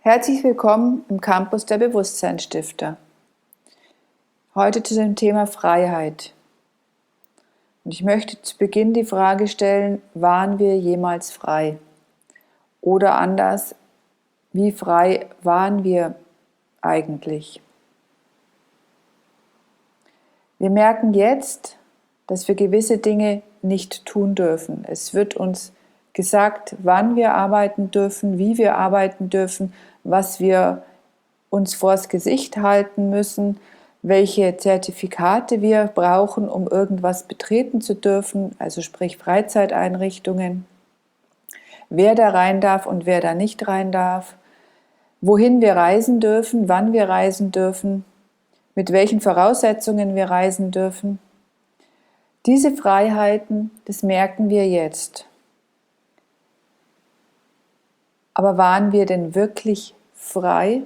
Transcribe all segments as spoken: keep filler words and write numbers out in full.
Herzlich willkommen im Campus der Bewusstseinsstifter. Heute zu dem Thema Freiheit. Und ich möchte zu Beginn die Frage stellen, waren wir jemals frei? Oder anders, wie frei waren wir eigentlich? Wir merken jetzt, dass wir gewisse Dinge nicht tun dürfen. Es wird uns gesagt, wann wir arbeiten dürfen, wie wir arbeiten dürfen, was wir uns vors Gesicht halten müssen, welche Zertifikate wir brauchen, um irgendwas betreten zu dürfen, also sprich Freizeiteinrichtungen, wer da rein darf und wer da nicht rein darf, wohin wir reisen dürfen, wann wir reisen dürfen, mit welchen Voraussetzungen wir reisen dürfen. Diese Freiheiten, das merken wir jetzt. Aber waren wir denn wirklich frei?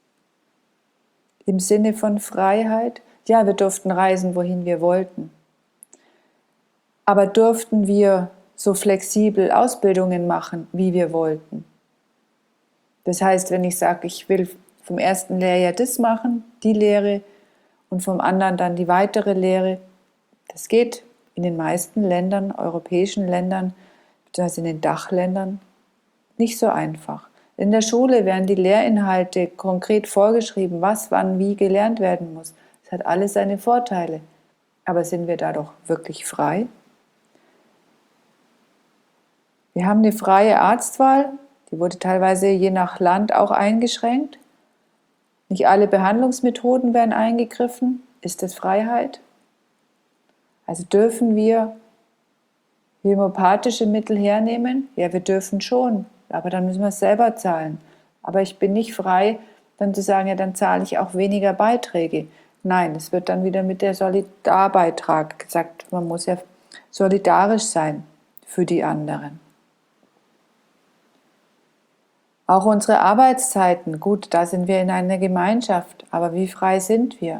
Im Sinne von Freiheit? Ja, wir durften reisen, wohin wir wollten. Aber durften wir so flexibel Ausbildungen machen, wie wir wollten? Das heißt, wenn ich sage, ich will vom ersten Lehrjahr das machen, die Lehre, und vom anderen dann die weitere Lehre, das geht in den meisten Ländern, europäischen Ländern, beziehungsweise in den Dachländern, nicht so einfach. In der Schule werden die Lehrinhalte konkret vorgeschrieben, was wann wie gelernt werden muss. Das hat alles seine Vorteile. Aber sind wir da doch wirklich frei? Wir haben eine freie Arztwahl, die wurde teilweise je nach Land auch eingeschränkt. Nicht alle Behandlungsmethoden werden eingegriffen. Ist das Freiheit? Also dürfen wir homöopathische Mittel hernehmen? Ja, wir dürfen schon. Aber dann müssen wir es selber zahlen. Aber ich bin nicht frei, dann zu sagen, ja, dann zahle ich auch weniger Beiträge. Nein, es wird dann wieder mit der Solidarbeitrag gesagt, man muss ja solidarisch sein für die anderen. Auch unsere Arbeitszeiten, gut, da sind wir in einer Gemeinschaft, aber wie frei sind wir?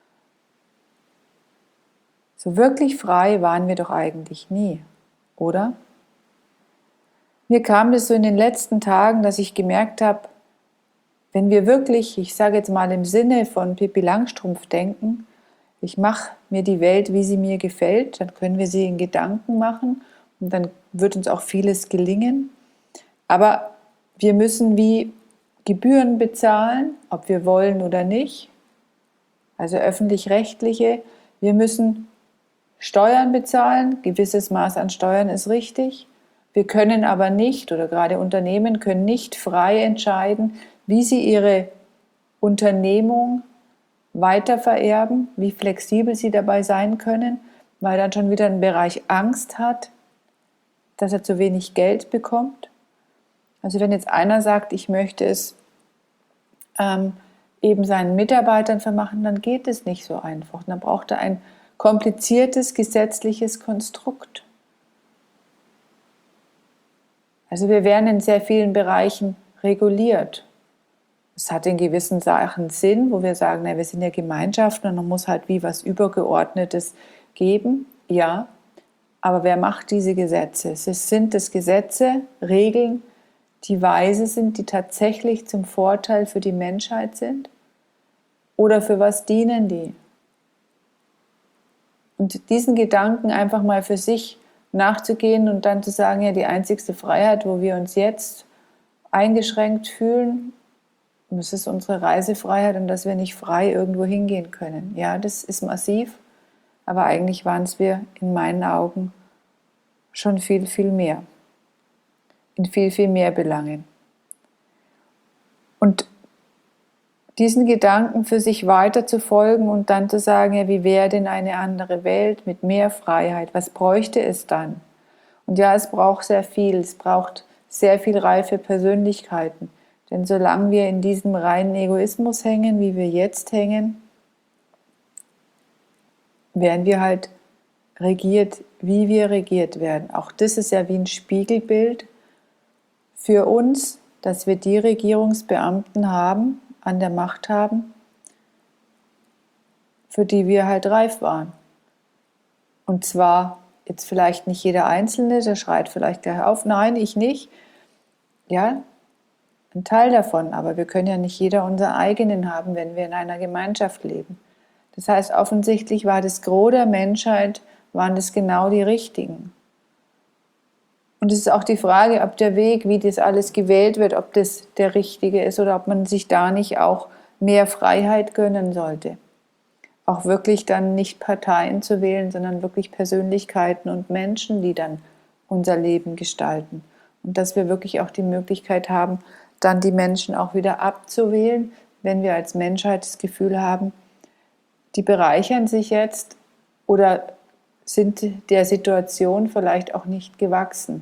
So wirklich frei waren wir doch eigentlich nie, oder? Mir kam das so in den letzten Tagen, dass ich gemerkt habe, wenn wir wirklich, ich sage jetzt mal im Sinne von Pippi Langstrumpf denken, ich mache mir die Welt, wie sie mir gefällt, dann können wir sie in Gedanken machen und dann wird uns auch vieles gelingen. Aber wir müssen wie Gebühren bezahlen, ob wir wollen oder nicht, also öffentlich-rechtliche. Wir müssen Steuern bezahlen, gewisses Maß an Steuern ist richtig. Wir können aber nicht, oder gerade Unternehmen können nicht frei entscheiden, wie sie ihre Unternehmung weitervererben, wie flexibel sie dabei sein können, weil dann schon wieder ein Bereich Angst hat, dass er zu wenig Geld bekommt. Also wenn jetzt einer sagt, ich möchte es ähm, eben seinen Mitarbeitern vermachen, dann geht es nicht so einfach. Dann braucht er ein kompliziertes gesetzliches Konstrukt. Also wir werden in sehr vielen Bereichen reguliert. Es hat in gewissen Sachen Sinn, wo wir sagen, na, wir sind ja Gemeinschaften und man muss halt wie was Übergeordnetes geben. Ja, aber wer macht diese Gesetze? Sind es Gesetze, Regeln, die weise sind, die tatsächlich zum Vorteil für die Menschheit sind? Oder für was dienen die? Und diesen Gedanken einfach mal für sich nachzugehen und dann zu sagen, ja, die einzigste Freiheit, wo wir uns jetzt eingeschränkt fühlen, das ist unsere Reisefreiheit und dass wir nicht frei irgendwo hingehen können. Ja, das ist massiv, aber eigentlich waren es wir in meinen Augen schon viel, viel mehr. In viel, viel mehr Belangen. Und diesen Gedanken für sich weiter zu folgen und dann zu sagen, ja, wie wäre denn eine andere Welt mit mehr Freiheit? Was bräuchte es dann? Und ja, es braucht sehr viel. Es braucht sehr viel reife Persönlichkeiten. Denn solange wir in diesem reinen Egoismus hängen, wie wir jetzt hängen, werden wir halt regiert, wie wir regiert werden. Auch das ist ja wie ein Spiegelbild für uns, dass wir die Regierungsbeamten haben, an der Macht haben, für die wir halt reif waren. Und zwar jetzt vielleicht nicht jeder Einzelne, der schreit vielleicht gleich auf, nein, ich nicht. Ja, ein Teil davon, aber wir können ja nicht jeder unseren eigenen haben, wenn wir in einer Gemeinschaft leben. Das heißt, offensichtlich war das Gros der Menschheit, waren das genau die Richtigen. Und es ist auch die Frage, ob der Weg, wie das alles gewählt wird, ob das der richtige ist oder ob man sich da nicht auch mehr Freiheit gönnen sollte. Auch wirklich dann nicht Parteien zu wählen, sondern wirklich Persönlichkeiten und Menschen, die dann unser Leben gestalten. Und dass wir wirklich auch die Möglichkeit haben, dann die Menschen auch wieder abzuwählen, wenn wir als Menschheit das Gefühl haben, die bereichern sich jetzt oder sind der Situation vielleicht auch nicht gewachsen.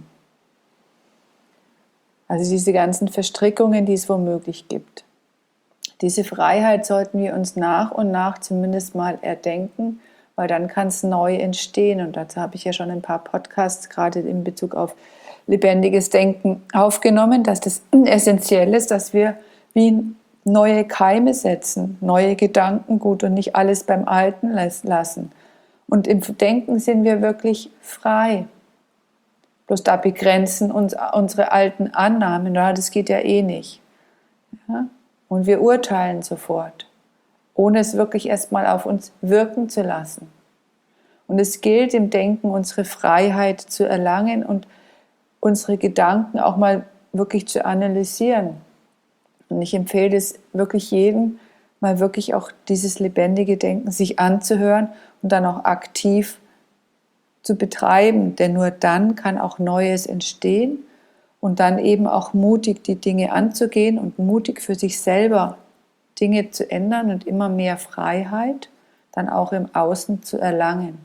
Also diese ganzen Verstrickungen, die es womöglich gibt. Diese Freiheit sollten wir uns nach und nach zumindest mal erdenken, weil dann kann es neu entstehen. Und dazu habe ich ja schon ein paar Podcasts gerade in Bezug auf lebendiges Denken aufgenommen, dass das essentiell ist, dass wir wie neue Keime setzen, neue Gedankengut und nicht alles beim Alten lassen. Und im Denken sind wir wirklich frei. Bloß da begrenzen uns unsere alten Annahmen, ja, das geht ja eh nicht. Ja? Und wir urteilen sofort, ohne es wirklich erstmal auf uns wirken zu lassen. Und es gilt im Denken, unsere Freiheit zu erlangen und unsere Gedanken auch mal wirklich zu analysieren. Und ich empfehle es wirklich jedem, mal wirklich auch dieses lebendige Denken sich anzuhören und dann auch aktiv zu betreiben. Denn nur dann kann auch Neues entstehen und dann eben auch mutig die Dinge anzugehen und mutig für sich selber Dinge zu ändern und immer mehr Freiheit dann auch im Außen zu erlangen.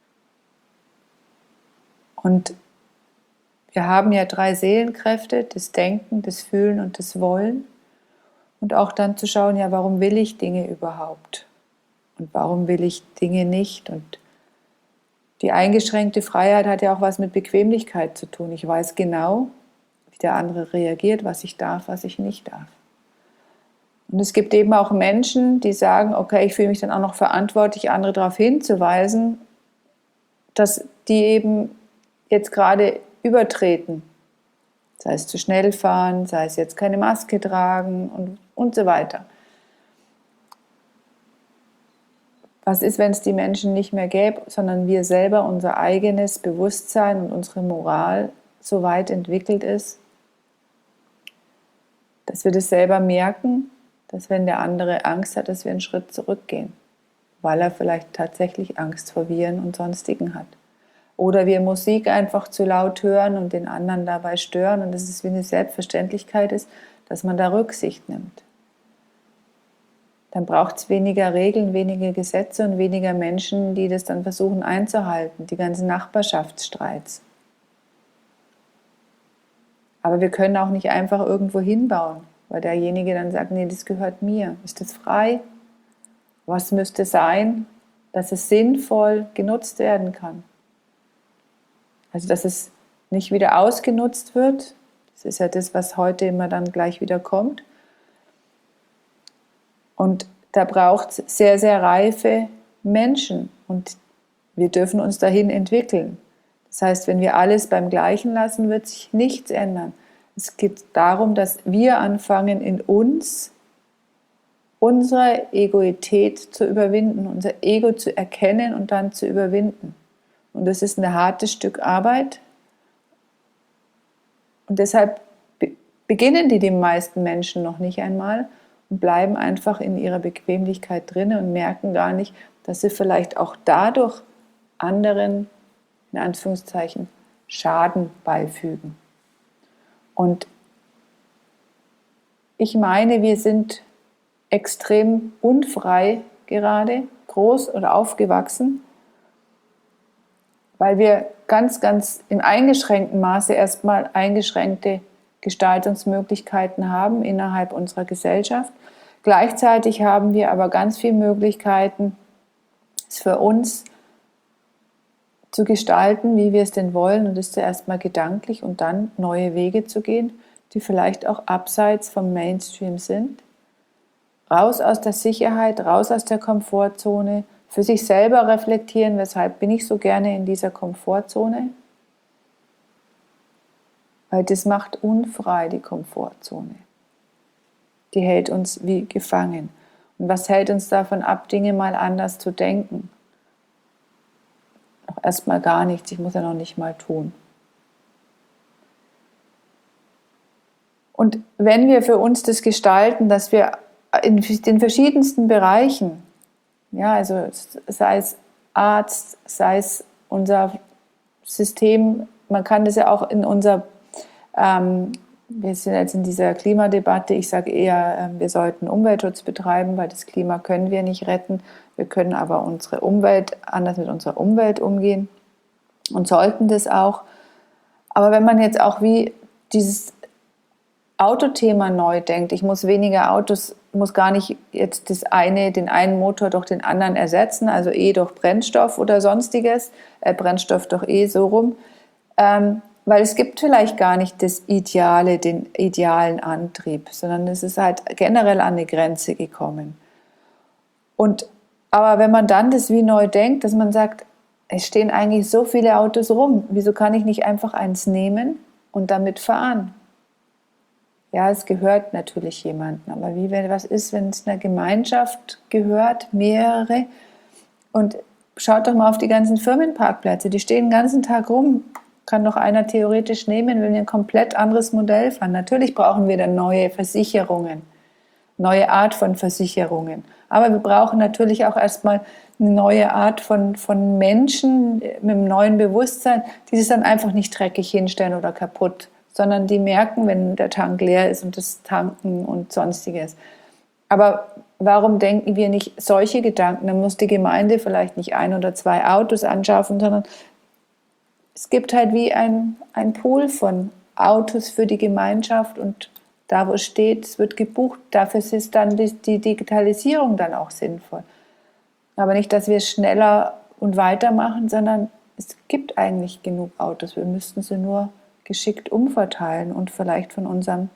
Und wir haben ja drei Seelenkräfte, das Denken, das Fühlen und das Wollen. Und auch dann zu schauen, ja, warum will ich Dinge überhaupt? Und warum will ich Dinge nicht? Und die eingeschränkte Freiheit hat ja auch was mit Bequemlichkeit zu tun. Ich weiß genau, wie der andere reagiert, was ich darf, was ich nicht darf. Und es gibt eben auch Menschen, die sagen, okay, ich fühle mich dann auch noch verantwortlich, andere darauf hinzuweisen, dass die eben jetzt gerade übertreten. Sei es zu schnell fahren, sei es jetzt keine Maske tragen und, und so weiter. Was ist, wenn es die Menschen nicht mehr gäbe, sondern wir selber unser eigenes Bewusstsein und unsere Moral so weit entwickelt ist, dass wir das selber merken, dass wenn der andere Angst hat, dass wir einen Schritt zurückgehen, weil er vielleicht tatsächlich Angst vor Viren und Sonstigen hat. Oder wir Musik einfach zu laut hören und den anderen dabei stören und dass es wie eine Selbstverständlichkeit ist, dass man da Rücksicht nimmt. Dann braucht es weniger Regeln, weniger Gesetze und weniger Menschen, die das dann versuchen einzuhalten, die ganzen Nachbarschaftsstreits. Aber wir können auch nicht einfach irgendwo hinbauen, weil derjenige dann sagt, nee, das gehört mir. Ist das frei? Was müsste sein, dass es sinnvoll genutzt werden kann? Also, dass es nicht wieder ausgenutzt wird. Das ist ja das, was heute immer dann gleich wieder kommt. Und da braucht es sehr, sehr reife Menschen. Und wir dürfen uns dahin entwickeln. Das heißt, wenn wir alles beim Gleichen lassen, wird sich nichts ändern. Es geht darum, dass wir anfangen, in uns unsere Egoität zu überwinden, unser Ego zu erkennen und dann zu überwinden. Und das ist ein hartes Stück Arbeit. Und deshalb beginnen die die meisten Menschen noch nicht einmal und bleiben einfach in ihrer Bequemlichkeit drin und merken gar nicht, dass sie vielleicht auch dadurch anderen, in Anführungszeichen, Schaden beifügen. Und ich meine, wir sind extrem unfrei gerade, groß oder aufgewachsen, weil wir ganz, ganz im eingeschränkten Maße erstmal eingeschränkte Gestaltungsmöglichkeiten haben innerhalb unserer Gesellschaft. Gleichzeitig haben wir aber ganz viele Möglichkeiten, es für uns zu gestalten, wie wir es denn wollen, und das zuerst mal gedanklich und dann neue Wege zu gehen, die vielleicht auch abseits vom Mainstream sind. Raus aus der Sicherheit, raus aus der Komfortzone, für sich selber reflektieren, weshalb bin ich so gerne in dieser Komfortzone? Weil das macht unfrei, die Komfortzone. die hält uns wie gefangen. Und was hält uns davon ab, Dinge mal anders zu denken? Noch erstmal gar nichts, ich muss ja noch nicht mal tun. Und wenn wir für uns das gestalten, dass wir in den verschiedensten Bereichen, ja, also sei es Arzt, sei es unser System, man kann das ja auch in unser, ähm, wir sind jetzt in dieser Klimadebatte, ich sage eher, wir sollten Umweltschutz betreiben, weil das Klima können wir nicht retten, wir können aber unsere Umwelt, anders mit unserer Umwelt umgehen und sollten das auch. Aber wenn man jetzt auch wie dieses Autothema neu denkt, ich muss weniger Autos, muss gar nicht jetzt das eine, den einen Motor durch den anderen ersetzen, also E durch Brennstoff oder sonstiges, äh, Brennstoff durch E so rum, ähm, weil es gibt vielleicht gar nicht das Ideale, den idealen Antrieb, sondern es ist halt generell an eine Grenze gekommen. Und, aber wenn man dann das wie neu denkt, dass man sagt, es stehen eigentlich so viele Autos rum, wieso kann ich nicht einfach eins nehmen und damit fahren? Ja, es gehört natürlich jemandem, aber wie, wenn was ist, wenn es einer Gemeinschaft gehört, mehrere? Und schaut doch mal auf die ganzen Firmenparkplätze, die stehen den ganzen Tag rum. Kann doch einer theoretisch nehmen, wenn wir ein komplett anderes Modell fahren. Natürlich brauchen wir dann neue Versicherungen, neue Art von Versicherungen. Aber wir brauchen natürlich auch erstmal eine neue Art von, von Menschen mit einem neuen Bewusstsein, die sich dann einfach nicht dreckig hinstellen oder kaputt, sondern die merken, wenn der Tank leer ist und das Tanken und Sonstiges. Aber warum denken wir nicht solche Gedanken? Dann muss die Gemeinde vielleicht nicht ein oder zwei Autos anschaffen, sondern es gibt halt wie ein, ein Pool von Autos für die Gemeinschaft und da, wo es steht, es wird gebucht, dafür ist dann die, die Digitalisierung dann auch sinnvoll. Aber nicht, dass wir es schneller und weitermachen, sondern es gibt eigentlich genug Autos. Wir müssten sie nur geschickt umverteilen und vielleicht von unserem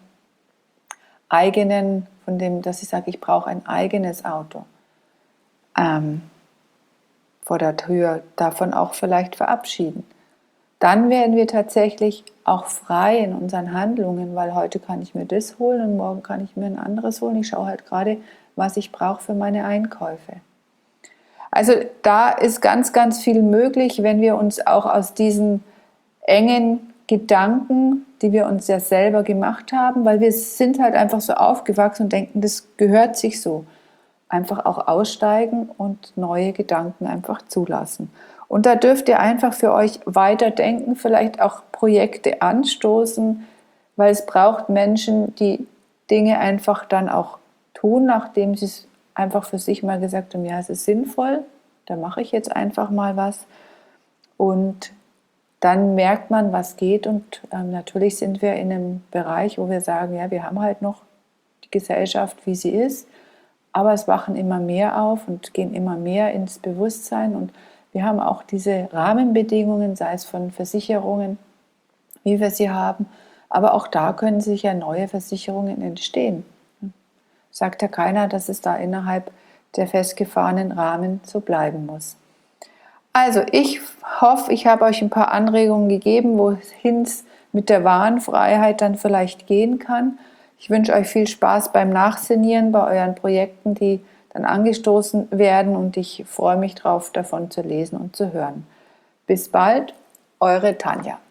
eigenen, von dem, dass ich sage, ich brauche ein eigenes Auto, ähm, vor der Tür davon auch vielleicht verabschieden. Dann werden wir tatsächlich auch frei in unseren Handlungen, weil heute kann ich mir das holen und morgen kann ich mir ein anderes holen. Ich schaue halt gerade, was ich brauche für meine Einkäufe. Also da ist ganz, ganz viel möglich, wenn wir uns auch aus diesen engen Gedanken, die wir uns ja selber gemacht haben, weil wir sind halt einfach so aufgewachsen und denken, das gehört sich so. Einfach auch aussteigen und neue Gedanken einfach zulassen. Und da dürft ihr einfach für euch weiterdenken, vielleicht auch Projekte anstoßen, weil es braucht Menschen, die Dinge einfach dann auch tun, nachdem sie es einfach für sich mal gesagt haben, ja, es ist sinnvoll, da mache ich jetzt einfach mal was. Und dann merkt man, was geht und ähm, natürlich sind wir in einem Bereich, wo wir sagen, ja, wir haben halt noch die Gesellschaft, wie sie ist, aber es wachen immer mehr auf und gehen immer mehr ins Bewusstsein und wir haben auch diese Rahmenbedingungen, sei es von Versicherungen, wie wir sie haben, aber auch da können sich ja neue Versicherungen entstehen. Sagt ja keiner, dass es da innerhalb der festgefahrenen Rahmen so bleiben muss. Also ich hoffe, ich habe euch ein paar Anregungen gegeben, wohin es mit der wahren Freiheit dann vielleicht gehen kann. Ich wünsche euch viel Spaß beim Nachsinnieren bei euren Projekten, die dann angestoßen werden und ich freue mich drauf, davon zu lesen und zu hören. Bis bald, eure Tanja.